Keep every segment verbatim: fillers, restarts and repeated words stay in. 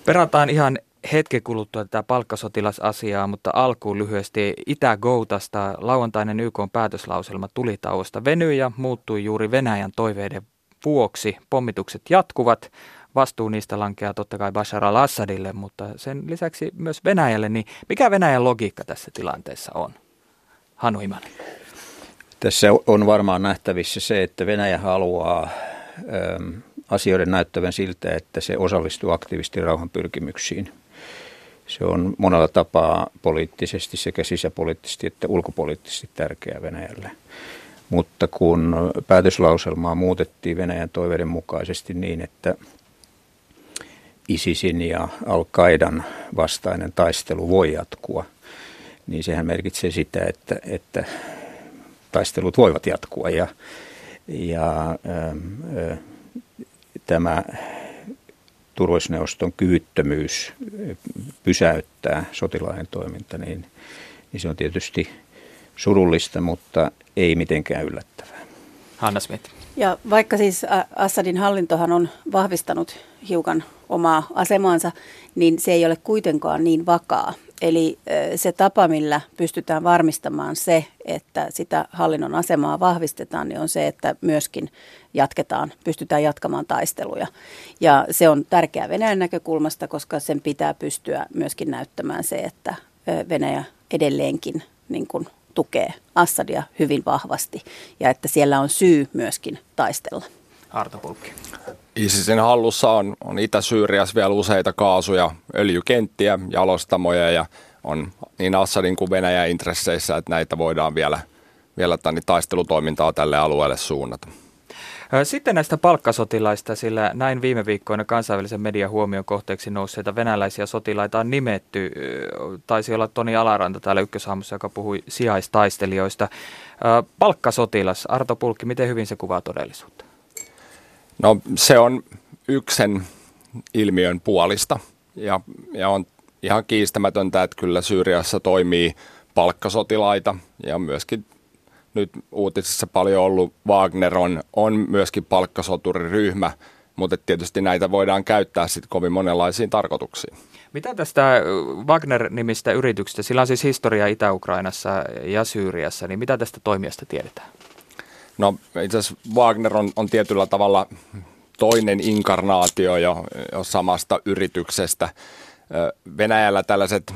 Perataan ihan hetken kuluttua tätä palkkasotilasasiaa, mutta alkuun lyhyesti Itä-Goutasta. Lauantainen Y K:n päätöslauselma tulitauosta venyi ja muuttui juuri Venäjän toiveiden vuoksi. Pommitukset jatkuvat. Vastuu niistä lankeaa totta kai Bashar al-Assadille, mutta sen lisäksi myös Venäjälle. Niin mikä Venäjän logiikka tässä tilanteessa on? Hannu Himanen. Tässä on varmaan nähtävissä se, että Venäjä haluaa äm, asioiden näyttävän siltä, että se osallistuu aktiivisesti rauhanpyrkimyksiin. Se on monella tapaa poliittisesti sekä sisäpoliittisesti että ulkopoliittisesti tärkeää Venäjälle. Mutta kun päätöslauselmaa muutettiin Venäjän toiveiden mukaisesti niin, että ISISin ja Al-Qaidan vastainen taistelu voi jatkua, niin sehän merkitsee sitä, että, että taistelut voivat jatkua ja, ja ä, tämä turvallisuusneuvoston kyvyttömyys pysäyttää sotilaiden toiminta, niin, niin se on tietysti surullista, mutta ei mitenkään yllättävää. Hanna Smith. Ja vaikka siis Assadin hallintohan on vahvistanut hiukan omaa asemaansa, niin se ei ole kuitenkaan niin vakaa. Eli se tapa, millä pystytään varmistamaan se, että sitä hallinnon asemaa vahvistetaan, niin on se, että myöskin jatketaan, pystytään jatkamaan taisteluja. Ja se on tärkeää Venäjän näkökulmasta, koska sen pitää pystyä myöskin näyttämään se, että Venäjä edelleenkin niin kuin tukee Assadia hyvin vahvasti ja että siellä on syy myöskin taistella. Arto Pulkki. ISISin hallussa on, on Itä-Syyriassa vielä useita kaasu- ja öljykenttiä, jalostamoja ja on niin Assadin kuin Venäjän intresseissä, että näitä voidaan vielä, vielä tänne taistelutoimintaa tälle alueelle suunnata. Sitten näistä palkkasotilaista, sillä näin viime viikkoina kansainvälisen median huomion kohteeksi nousseita venäläisiä sotilaita on nimetty. Taisi olla Toni Alaranta täällä Ykkösaamussa, joka puhui sijaistaistelijoista. Palkkasotilas, Arto Pulkki, miten hyvin se kuvaa todellisuutta? No se on yksen ilmiön puolista ja, ja on ihan kiistämätöntä, että kyllä Syyriassa toimii palkkasotilaita ja myöskin nyt uutisissa paljon ollut Wagner on, on myöskin palkkasoturiryhmä, mutta tietysti näitä voidaan käyttää sitten kovin monenlaisiin tarkoituksiin. Mitä tästä Wagner-nimistä yrityksestä, sillä on siis historia Itä-Ukrainassa ja Syyriassa, niin mitä tästä toimijasta tiedetään? No itse asiassa Wagner on, on tietyllä tavalla toinen inkarnaatio jo, jo samasta yrityksestä. Venäjällä tällaiset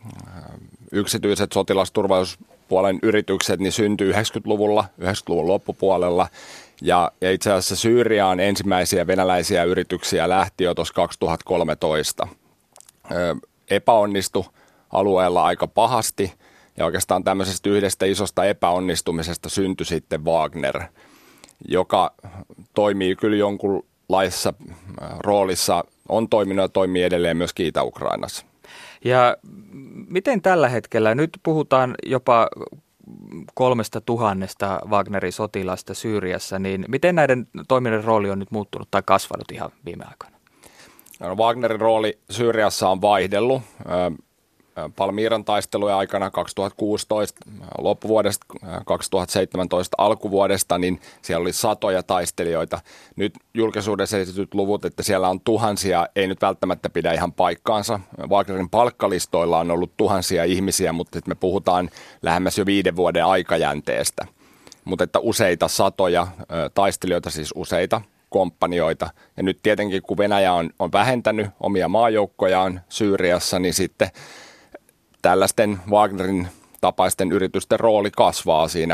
yksityiset sotilasturvallisuuspuolen yritykset niin syntyi yhdeksänkymmentäluvulla, yhdeksänkymmentäluvun loppupuolella. Ja, ja itse asiassa Syyriaan ensimmäisiä venäläisiä yrityksiä lähti jo tuossa kaksituhattakolmetoista. Ö, epäonnistui alueella aika pahasti. Ja oikeastaan tämmöisestä yhdestä isosta epäonnistumisesta syntyi sitten Wagner, joka toimii kyllä jonkunlaisessa roolissa, on toiminut ja toimii edelleen myöskin Itä-Ukrainassa. Ja miten tällä hetkellä, nyt puhutaan jopa kolmesta tuhannesta Wagnerin sotilasta Syyriassa, niin miten näiden toiminnan rooli on nyt muuttunut tai kasvanut ihan viime aikoina? No, Wagnerin rooli Syyriassa on vaihdellut. Palmiiran taistelujen aikana kaksituhattakuusitoista loppuvuodesta, kaksituhattaseitsemäntoista alkuvuodesta, niin siellä oli satoja taistelijoita. Nyt julkisuudessa esitetyt luvut, että siellä on tuhansia, ei nyt välttämättä pidä ihan paikkaansa. Wagnerin palkkalistoilla on ollut tuhansia ihmisiä, mutta me puhutaan lähemmäs jo viiden vuoden aikajänteestä. Mutta että useita satoja taistelijoita, siis useita komppanioita. Ja nyt tietenkin, kun Venäjä on, on vähentänyt omia maajoukkojaan Syyriassa, niin sitten tällaisten Wagnerin tapaisten yritysten rooli kasvaa siinä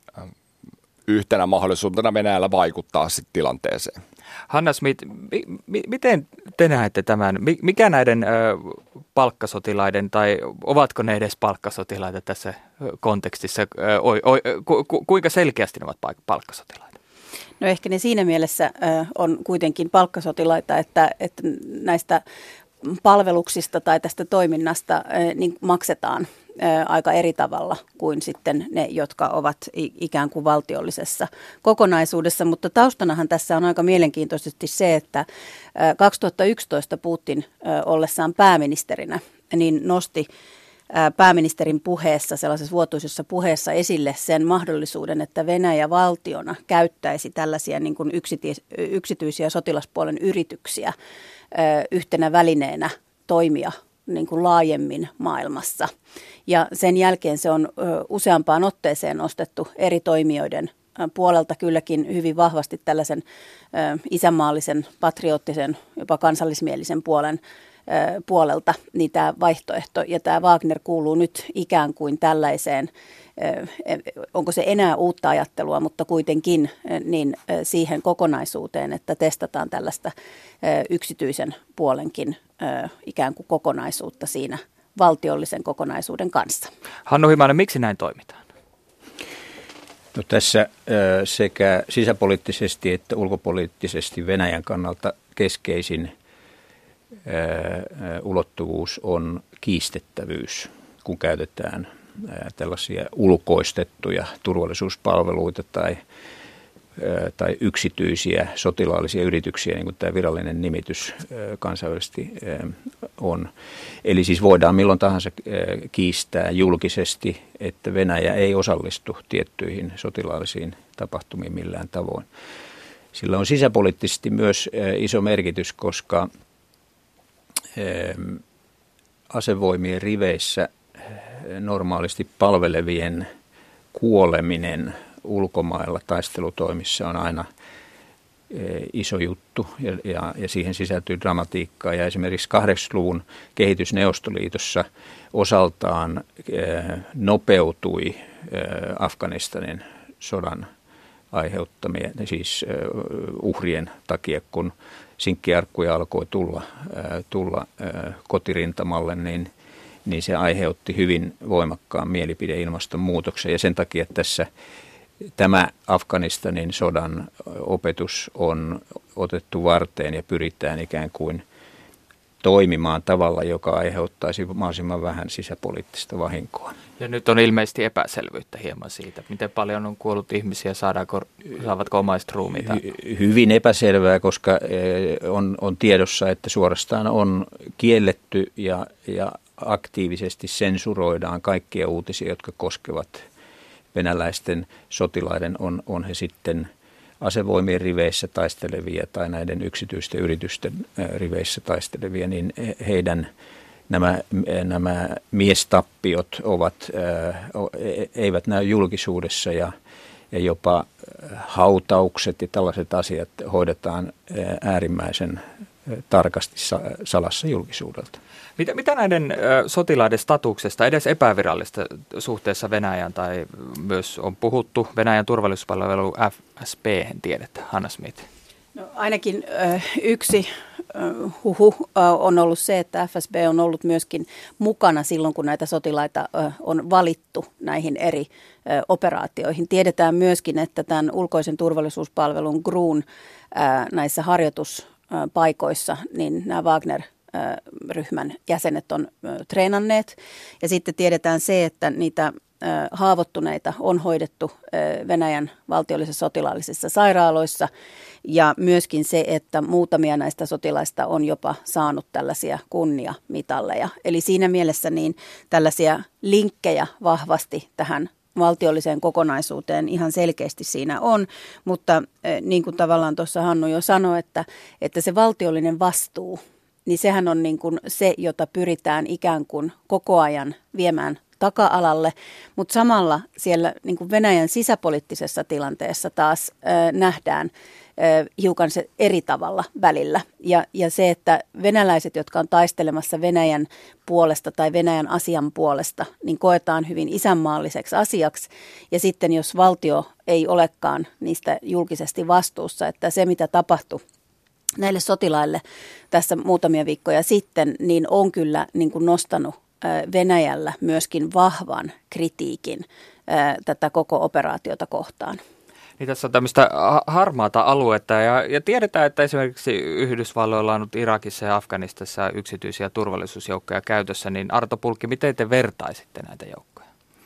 yhtenä mahdollisuutena Venäjällä vaikuttaa sitten tilanteeseen. Hanna Smith, mi- mi- miten te näette tämän? Mikä näiden ö, palkkasotilaiden, tai ovatko ne edes palkkasotilaita tässä kontekstissa? Ö, o, o, ku, ku, kuinka selkeästi ne ovat palkkasotilaita? No ehkä ne siinä mielessä ö, on kuitenkin palkkasotilaita, että, että näistä palveluksista tai tästä toiminnasta ö, niin maksetaan ö, aika eri tavalla kuin sitten ne, jotka ovat ikään kuin valtiollisessa kokonaisuudessa. Mutta taustanahan tässä on aika mielenkiintoisesti se, että ö, kaksituhattayksitoista Putin ö, ollessaan pääministerinä niin nosti pääministerin puheessa, sellaisessa vuotuisessa puheessa esille sen mahdollisuuden, että Venäjä valtiona käyttäisi tällaisia niin kuin yksityisiä sotilaspuolen yrityksiä yhtenä välineenä toimia niin kuin laajemmin maailmassa. Ja sen jälkeen se on useampaan otteeseen nostettu eri toimijoiden puolelta kylläkin hyvin vahvasti tällaisen isänmaallisen, patriottisen, jopa kansallismielisen puolen puolelta niin tämä vaihtoehto. Ja tämä Wagner kuuluu nyt ikään kuin tällaiseen, onko se enää uutta ajattelua, mutta kuitenkin niin siihen kokonaisuuteen, että testataan tällaista yksityisen puolenkin ikään kuin kokonaisuutta siinä valtiollisen kokonaisuuden kanssa. Hannu Himanen, miksi näin toimitaan? No tässä sekä sisäpoliittisesti että ulkopoliittisesti Venäjän kannalta keskeisin ulottuvuus on kiistettävyys, kun käytetään tällaisia ulkoistettuja turvallisuuspalveluita tai, tai yksityisiä sotilaallisia yrityksiä, niin kuin tämä virallinen nimitys kansainvälisesti on. Eli siis voidaan milloin tahansa kiistää julkisesti, että Venäjä ei osallistu tiettyihin sotilaallisiin tapahtumiin millään tavoin. Sillä on sisäpoliittisesti myös iso merkitys, koska asevoimien riveissä normaalisti palvelevien kuoleminen ulkomailla taistelutoimissa on aina iso juttu ja, ja, ja siihen sisältyy dramatiikkaa. Ja esimerkiksi kahdeksankymmentäluvun kehitys Neuvostoliitossa osaltaan nopeutui Afganistanin sodan aiheuttamia, siis uhrien takia, kun sinkkiarkkuja alkoi tulla, tulla kotirintamalle, niin, niin se aiheutti hyvin voimakkaan mielipideilmaston muutoksen. Ja sen takia tässä tämä Afganistanin sodan opetus on otettu varteen ja pyritään ikään kuin toimimaan tavalla, joka aiheuttaisi mahdollisimman vähän sisäpoliittista vahinkoa. Ja nyt on ilmeisesti epäselvyyttä hieman siitä, miten paljon on kuollut ihmisiä, saadaanko, saavatko omaiset ruumiita? Hy- hyvin epäselvää, koska on, on tiedossa, että suorastaan on kielletty ja, ja aktiivisesti sensuroidaan kaikkia uutisia, jotka koskevat venäläisten sotilaiden, on, on he sitten asevoimien riveissä taistelevia tai näiden yksityisten yritysten riveissä taistelevia, niin heidän nämä, nämä miestappiot ovat, eivät näy julkisuudessa ja, ja jopa hautaukset ja tällaiset asiat hoidetaan äärimmäisen tarkasti salassa julkisuudelta. Mitä, mitä näiden sotilaiden statuksesta, edes epävirallista suhteessa Venäjään, tai myös on puhuttu Venäjän turvallisuuspalvelu F S B:hen tiedetään, Hanna Smith? No, ainakin äh, yksi äh, huhu äh, on ollut se, että F S B on ollut myöskin mukana silloin, kun näitä sotilaita äh, on valittu näihin eri äh, operaatioihin. Tiedetään myöskin, että tämän ulkoisen turvallisuuspalvelun G R U:n äh, näissä harjoituspaikoissa, niin nämä Wagner ryhmän jäsenet on treenanneet. Ja sitten tiedetään se, että niitä haavoittuneita on hoidettu Venäjän valtiollisissa sotilaallisissa sairaaloissa. Ja myöskin se, että muutamia näistä sotilaista on jopa saanut tällaisia kunniamitalleja. Eli siinä mielessä niin tällaisia linkkejä vahvasti tähän valtiolliseen kokonaisuuteen ihan selkeästi siinä on, mutta niin kuin tavallaan tuossa Hannu jo sanoi, että, että se valtiollinen vastuu, niin sehän on niin kuin se, jota pyritään ikään kuin koko ajan viemään taka-alalle, mutta samalla siellä niin kuin Venäjän sisäpoliittisessa tilanteessa taas äh, nähdään äh, hiukan se eri tavalla välillä. Ja, ja se, että venäläiset, jotka on taistelemassa Venäjän puolesta tai Venäjän asian puolesta, niin koetaan hyvin isänmaalliseksi asiaksi. Ja sitten jos valtio ei olekaan niistä julkisesti vastuussa, että se mitä tapahtui näille sotilaille tässä muutamia viikkoja sitten, niin on kyllä niin kuin nostanut Venäjällä myöskin vahvan kritiikin tätä koko operaatiota kohtaan. Niin tässä on tämmöistä harmaata aluetta ja, ja tiedetään, että esimerkiksi Yhdysvalloilla on ollut Irakissa ja Afganistassa yksityisiä turvallisuusjoukkoja käytössä, niin Arto Pulkki, miten te vertaisitte näitä joukkoja?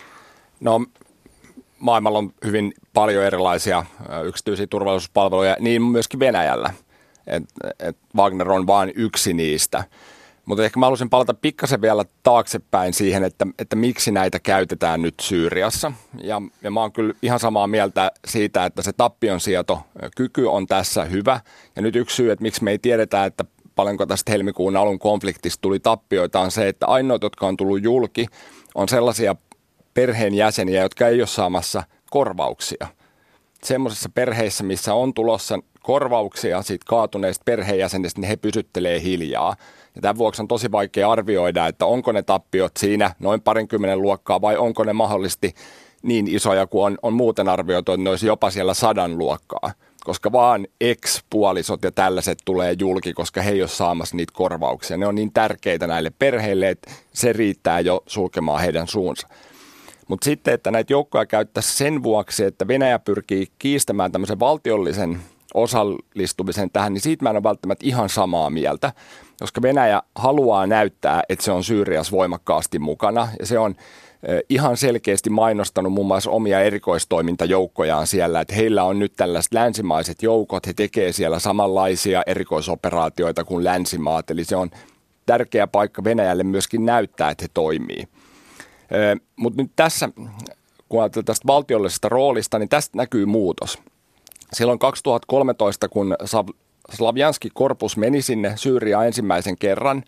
No maailmalla on hyvin paljon erilaisia yksityisiä turvallisuuspalveluja, niin myöskin Venäjällä. Et, et Wagner on vain yksi niistä. Mutta ehkä mä haluaisin palata pikkasen vielä taaksepäin siihen, että, että miksi näitä käytetään nyt Syyriassa. Ja, ja mä oon kyllä ihan samaa mieltä siitä, että se tappionsietokyky on tässä hyvä. Ja nyt yksi syy, että miksi me ei tiedetä, että paljonko tästä helmikuun alun konfliktista tuli tappioita, on se, että ainoat, jotka on tullut julki, on sellaisia perheenjäseniä, jotka ei ole saamassa korvauksia. Semmoisissa perheissä, missä on tulossa korvauksia siitä kaatuneista perheenjäsenistä, niin he pysyttelee hiljaa. Ja tämän vuoksi on tosi vaikea arvioida, että onko ne tappiot siinä noin parinkymmenen luokkaa vai onko ne mahdollisesti niin isoja kuin on, on muuten arvioitu, että ne olisi jopa siellä sadan luokkaa. Koska vaan ex-puolisot ja tällaiset tulee julki, koska he ei ole saamassa niitä korvauksia. Ne on niin tärkeitä näille perheille, että se riittää jo sulkemaan heidän suunsa. Mutta sitten, että näitä joukkoja käyttäisiin sen vuoksi, että Venäjä pyrkii kiistämään tämmöisen valtiollisen osallistumisen tähän, niin siitä mä en ole välttämättä ihan samaa mieltä, koska Venäjä haluaa näyttää, että se on Syyriassa voimakkaasti mukana, ja se on ihan selkeästi mainostanut muun muassa omia erikoistoimintajoukkojaan siellä, että heillä on nyt tällaiset länsimaiset joukot, he tekee siellä samanlaisia erikoisoperaatioita kuin länsimaat, eli se on tärkeä paikka Venäjälle myöskin näyttää, että he toimii. Mutta nyt tässä, kun ajatellaan tästä valtiollisesta roolista, niin tästä näkyy muutos. Silloin kaksituhattakolmetoista, kun Slavjanski Korpus meni sinne Syyriaan ensimmäisen kerran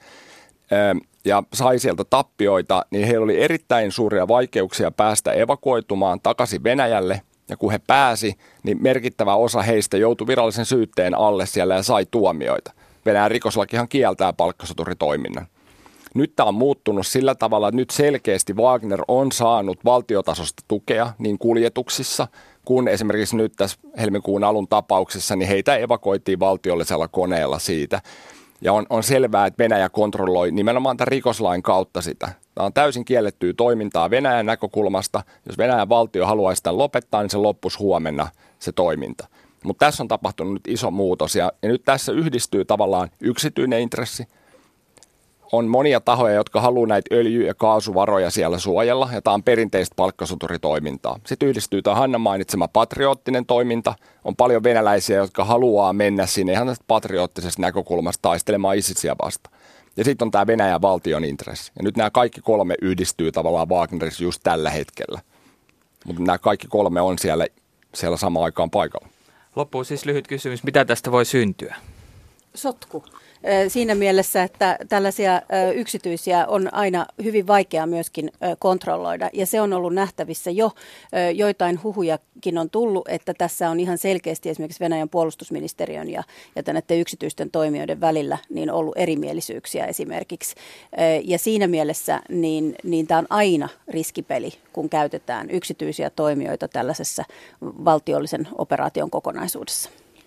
ja sai sieltä tappioita, niin heillä oli erittäin suuria vaikeuksia päästä evakuoitumaan takaisin Venäjälle. Ja kun he pääsi, niin merkittävä osa heistä joutui virallisen syytteen alle siellä ja sai tuomioita. Venäjän rikoslakihan kieltää palkkasoturitoiminnan. Nyt tämä on muuttunut sillä tavalla, että nyt selkeästi Wagner on saanut valtiotasosta tukea niin kuljetuksissa, kun esimerkiksi nyt tässä helmikuun alun tapauksessa, niin heitä evakuoitiin valtiollisella koneella siitä. Ja on, on selvää, että Venäjä kontrolloi nimenomaan tämän rikoslain kautta sitä. Tämä on täysin kiellettyä toimintaa Venäjän näkökulmasta. Jos Venäjän valtio haluaisi sitä lopettaa, niin se loppuisi huomenna se toiminta. Mutta tässä on tapahtunut nyt iso muutos ja, ja nyt tässä yhdistyy tavallaan yksityinen intressi. On monia tahoja, jotka haluaa näitä öljy- ja kaasuvaroja siellä suojella, ja tämä on perinteistä palkkasoturitoimintaa. Sitten yhdistyy tämä Hanna mainitsema patriottinen toiminta. On paljon venäläisiä, jotka haluaa mennä sinne ihan tästä patrioottisesta näkökulmasta taistelemaan ISISiä vastaan. Ja sitten on tämä Venäjän valtion intressi. Ja nyt nämä kaikki kolme yhdistyy tavallaan Wagnerissa just tällä hetkellä. Mutta nämä kaikki kolme on siellä, siellä samaan aikaan paikalla. Loppuun siis lyhyt kysymys. Mitä tästä voi syntyä? Sotku. Siinä mielessä, että tällaisia yksityisiä on aina hyvin vaikea myöskin kontrolloida. Ja se on ollut nähtävissä jo. Joitain huhujakin on tullut, että tässä on ihan selkeästi esimerkiksi Venäjän puolustusministeriön ja, ja näiden yksityisten toimijoiden välillä niin ollut erimielisyyksiä esimerkiksi. Ja siinä mielessä niin, niin tämä on aina riskipeli, kun käytetään yksityisiä toimijoita tällaisessa valtiollisen operaation kokonaisuudessa.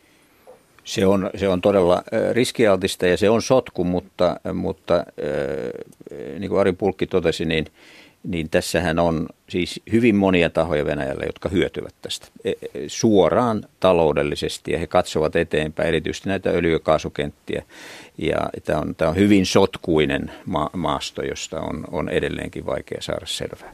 Se on, se on todella riskialtista ja se on sotku, mutta, mutta niin kuin Ari Pulkki totesi, niin, niin tässähän on siis hyvin monia tahoja Venäjällä, jotka hyötyvät tästä suoraan taloudellisesti ja he katsovat eteenpäin, erityisesti näitä öljy- ja kaasukenttiä. Ja tämä on, tämä on hyvin sotkuinen ma- maasto, josta on, on edelleenkin vaikea saada selvää.